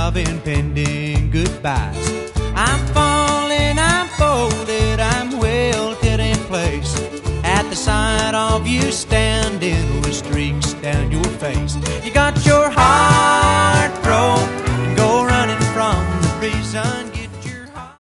of impending goodbyes. I'm falling, I'm folded, I'm welted in place at the sight of you standing with streaks down your face. You got your heart